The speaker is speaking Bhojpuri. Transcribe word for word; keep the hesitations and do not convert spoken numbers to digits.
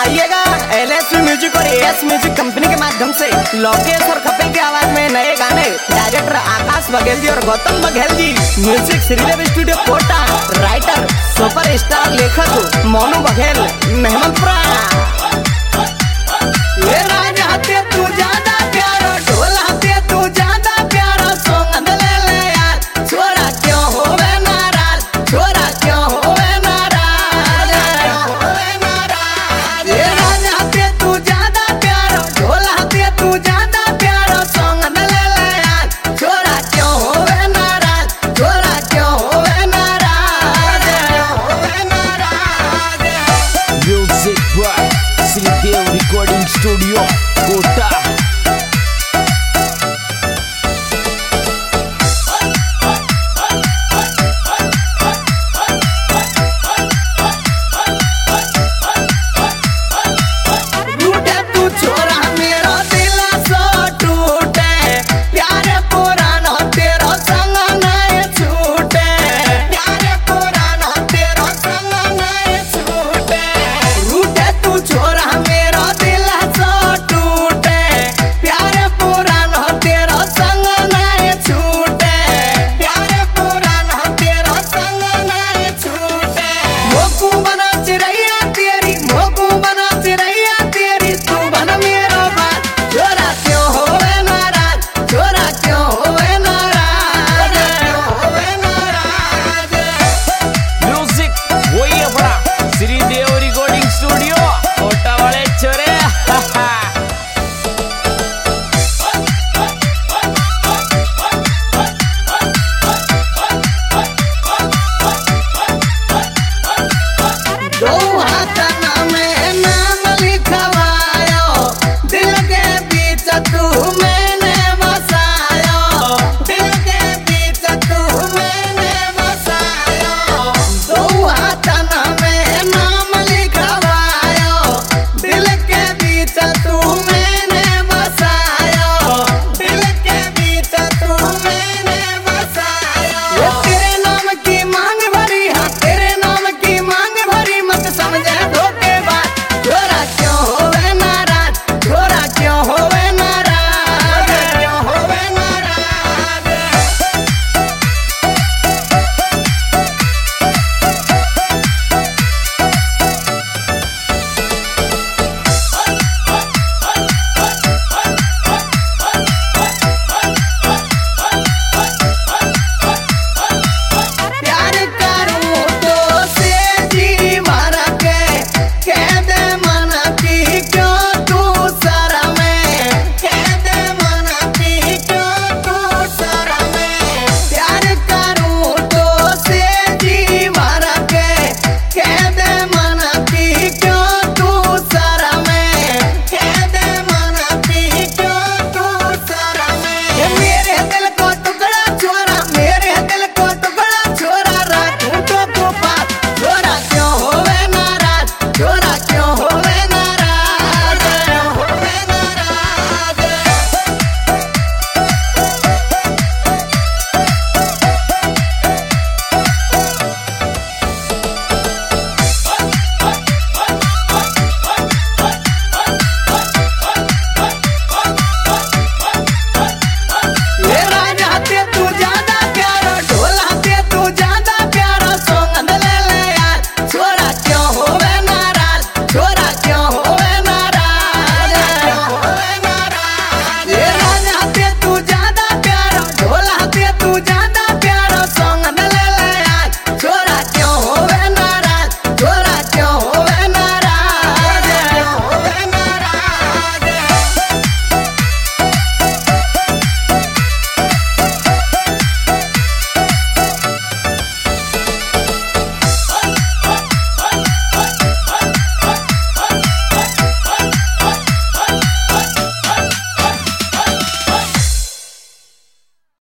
आइएगा एल एस म्यूजिक और ए एस म्यूजिक कंपनी के माध्यम से लोकेश और कपिल की आवाज में नए गाने। डायरेक्टर आकाश बघेल जी और Gautam Baghel ji. Music Shridev studio Kota. Writer super star लेखक मोनू बघेल मेहमदपुरा। ये राजा हाथे तू ज्यादा प्यारा, ढोल हाथे तू ज्यादा प्यारा, सोंग ले ले यार, छोरा क्यों होवे नाराज, छोरा क्यों होवे नाराज, होवे नाराज। ये राजा हाथे तू ज्यादा प्यारा, ढोल हाथे तू ज्यादा प्यारा, सोंग ले ले यार, छोरा क्यों होवे नाराज, छोरा क्यों होवे नाराज, होवे नाराज। Music by Shridev recording studio Kota. दो हाथ